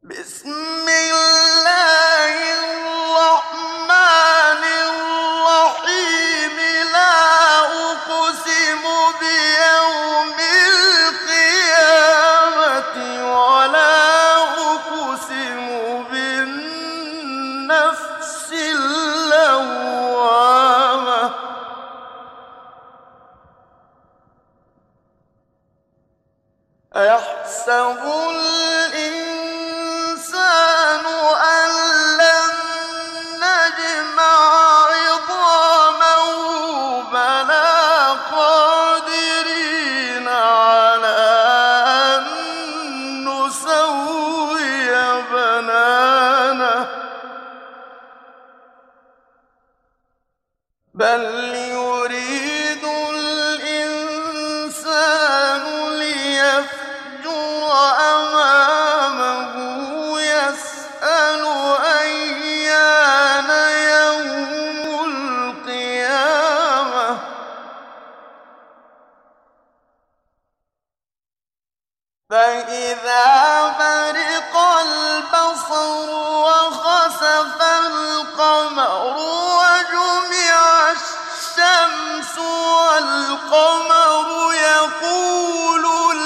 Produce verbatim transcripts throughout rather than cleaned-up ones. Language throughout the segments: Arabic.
بسم الله الرحمن الرحيم لا أقسم بيوم القيامة ولا أقسم بالنفس اللوامة أيحسب الإنسان أن لن نجمع عظامه بلى قادرين على أن نسوي بنانه بل يريد الإنسان ليفجر أمامه يسأل أيان يوم القيامة فإذا برق البصر وخسف القمر وجمع الشمس والقمر يقول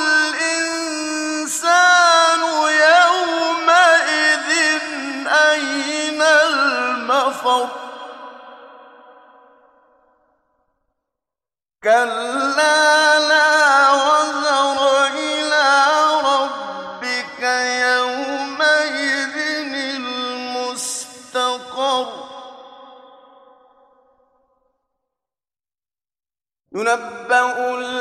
الإنسان يومئذ أين المفر كلا لا وزر إلى ربك يومئذ المستقر ينبأ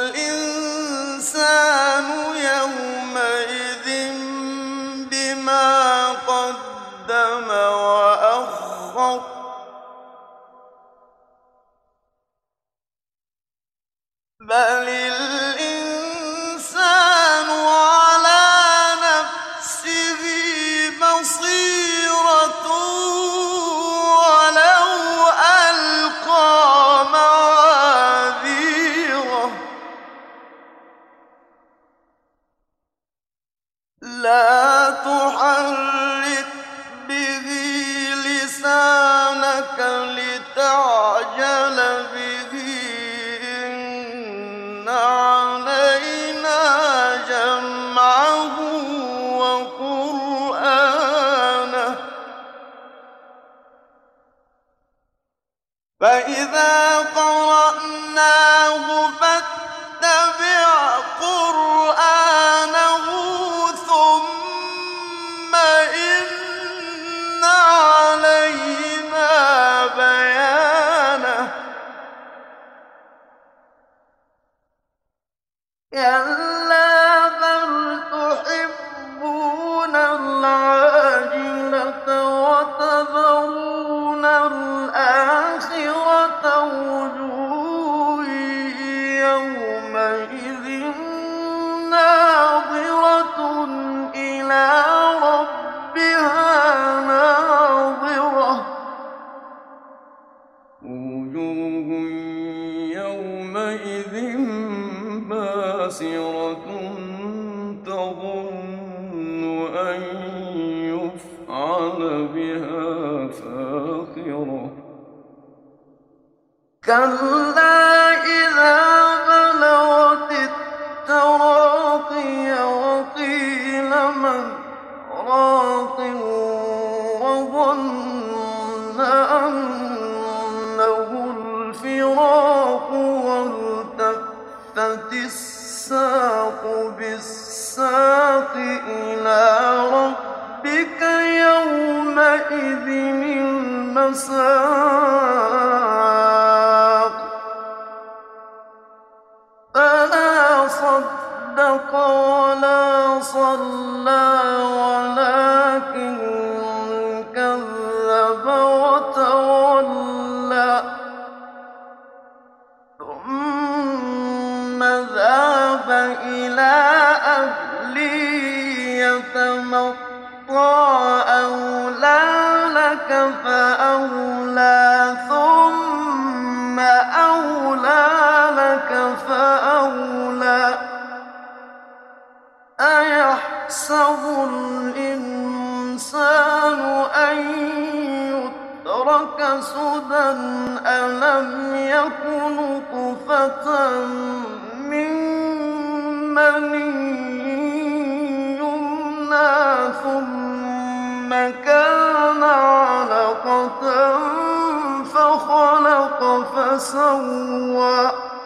الإنسان يومئذ بما قدم وأخر بل الإنسان على نفسه بصيرة ولو ألقى معاذيره لا تحرك به لسانك لتعجل به إن علينا جمعه وقرآنه فإذا قرأناه فاتبع قرآنه ثم إن علينا بيانه كلا بل تحبون العاجلة وتذرون الآخرة وجوه يومئذ ناظرة إلى ربها ناظرة وجوه يومئذ باسرة تظن أن يفعل بها فاقرة كلا إذا بلغت التراقي وقيل من راق وظن أنه الفراق والتفت الساق بالساق إلى ربك يومئذ المساق فلا صدق ولا صلى ولكن كذب وتولى ثم ذهب إلى أهله يتمطى أولى لك فأولى ثم أولى لك فأولى أيحسب الإنسان ثم كان علقة فخلق فسوى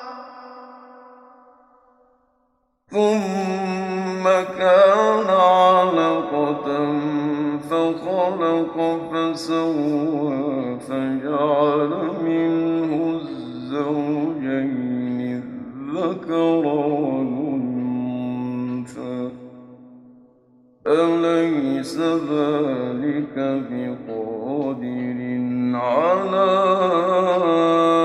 ثم كان علقة فخلق فسوى فجعل منه الزوجين الذكر والأنثى أليس ذلك بقادر على